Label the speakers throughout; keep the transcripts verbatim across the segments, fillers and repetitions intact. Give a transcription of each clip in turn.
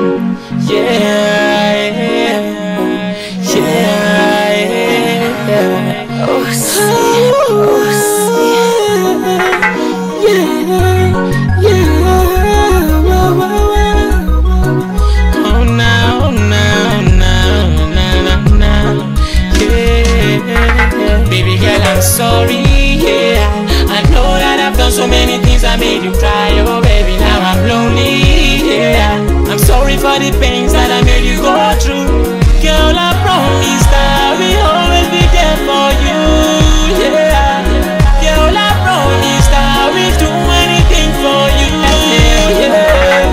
Speaker 1: yeah, yeah, yeah.
Speaker 2: Oh, snap. Oh, snap.
Speaker 1: Yeah, yeah. Oh, now, now, now, now, now, yeah. Baby girl, I'm sorry, yeah. I know that I've done so many things I made you cry. Oh, baby, now I'm lonely, yeah. I'm sorry for the pains that I made you go through. Girl, I promise that I will always be there for you, yeah. Girl, I promise that I will do anything for you, yeah,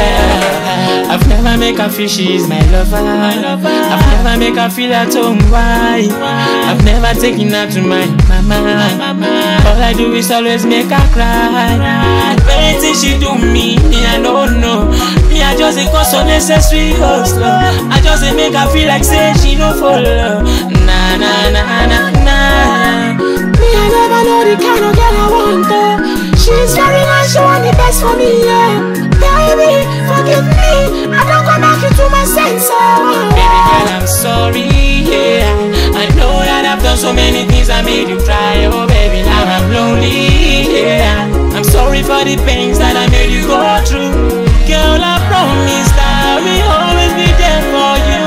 Speaker 1: yeah. I've never make her feel she's my lover. I've never make her feel at home, why? I've never taken her to my mama. All I do is always make her cry. Anything she do me, me I don't know. Me I just a cause unnecessary hustle. I just a make her feel like say she no follow. Nah nah nah nah nah.
Speaker 2: Me I never know the kind of girl I want though. She's very nice, she want the best for me, yeah. Baby, forgive me, I don't come back into my senses.
Speaker 1: Baby girl, I'm sorry, yeah. I know that I've done so many things I made you cry. Oh baby, now I'm lonely, yeah. I'm sorry for the pains that I made you go through. Girl, I promise that I will always be there for you,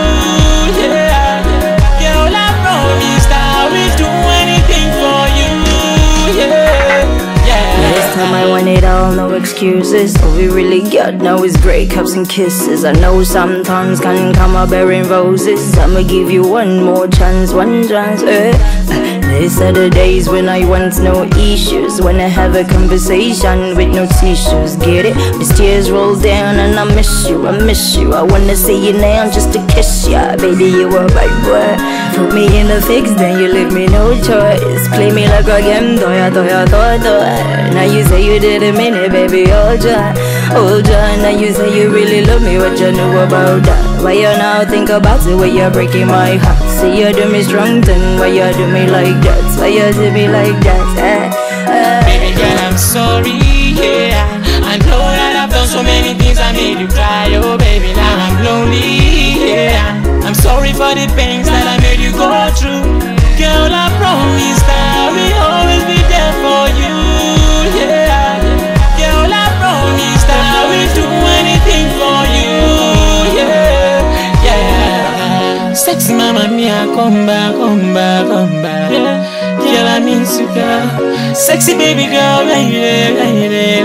Speaker 1: yeah. Girl, I promise that I will do anything for you, yeah, yeah.
Speaker 2: This time I want it all, no excuses. All we really got now is breakups and kisses. I know sometimes can come up bearing roses. I'ma give you one more chance, one chance, eh. These are the days when I want no issues, when I have a conversation with no tissues. Get it? These tears roll down and I miss you, I miss you. I wanna see you now just to kiss ya. Baby, you a right boy. Put me in the fix, then you leave me no choice. Play me like a game, toya, toya, toya, toya. Now you say you didn't mean it, baby, hold ya, hold ya. Now you say you really love me, what you know about that? Why you now think about it, why you're breaking my heart? Say you do me strong, then why you do me like that? Why you do me like that? Eh, eh.
Speaker 1: Baby girl, I'm sorry, yeah. I know that I've done so many things I made you cry. Oh baby, now I'm lonely, yeah. I'm sorry for the pains that I made you go through. Girl, I promise that I will always be there for you, yeah. Girl, I promise that I will do anything for you, yeah, yeah. Sexy mama mia, come back, come back, come back, yeah. Girl, I miss you, girl. Sexy baby girl, lady, lady,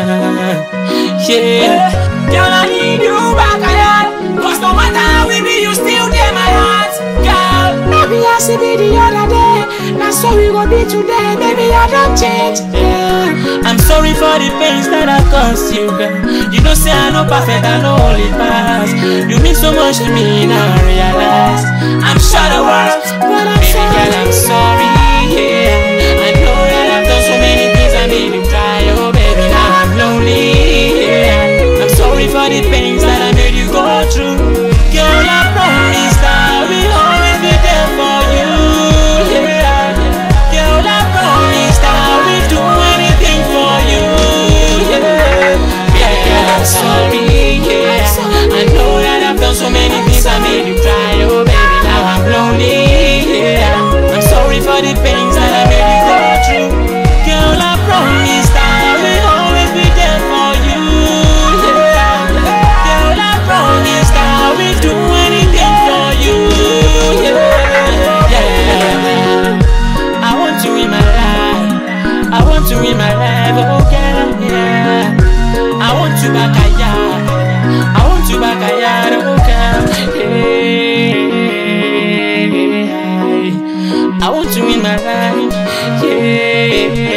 Speaker 1: yeah. Girl, I need you back again. Cause no matter how we be, you still get my heart, girl.
Speaker 2: Maybe I see me the other day, now so we gon' be today. Maybe I don't change, yeah.
Speaker 1: I'm sorry for the pains that I caused you, girl. You know say I know perfect, I know only past. You mean so much to me, now I realize I'm short of words,
Speaker 2: but I'm
Speaker 1: baby
Speaker 2: sorry.
Speaker 1: girl, I'm sorry, yeah. I know that I've done so many things I made you cry. Oh baby, now I'm lonely, yeah. I'm sorry for the pains that I made you go through. Girl, I promise that I will always be there for you, yeah. Girl, I promise that I will do anything for you, yeah. Yeah, girl, I'm sorry, yeah. I know that I've done so many things I made you cry. Oh baby, now I'm lonely, yeah. I'm sorry for the pains that I made you go through. Girl, I promise that I will always be there for you, yeah. Girl, I promise that I will do anything for you, yeah, yeah. I want you in my life, I want you in my life, oh girl, yeah. I want you back, yeah. I want you back, yeah, oh girl, yeah. I want you in my life, yeah.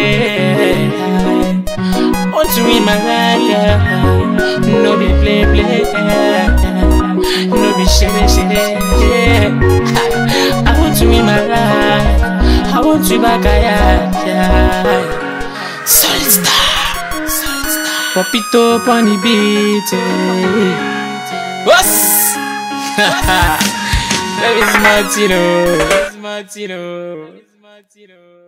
Speaker 1: I want you in my life, yeah. No be play, play, yeah. No be shitty, shitty, yeah. I want you in my life, I want you back, yeah, yeah. Solid star, solid star. Pop it up on the beat, yeah. What's? That is Martino. Martino. Martino.